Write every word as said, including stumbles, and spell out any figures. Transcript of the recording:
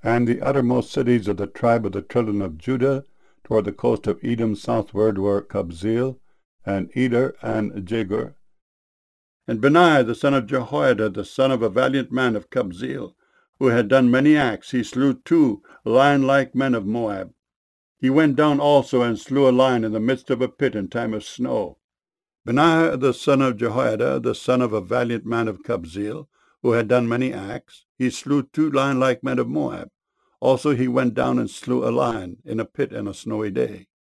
and the uttermost cities of the tribe of the children of Judah, toward the coast of Edom southward, were Kabzeel, and Eder, and Jagur. And Benaiah the son of Jehoiada, the son of a valiant man of Kabzeel, who had done many acts, he slew two lion-like men of Moab. He went down also and slew a lion in the midst of a pit in time of snow. Benaiah the son of Jehoiada, the son of a valiant man of Kabzeel, who had done many acts, he slew two lion-like men of Moab. Also he went down and slew a lion in a pit in a snowy day.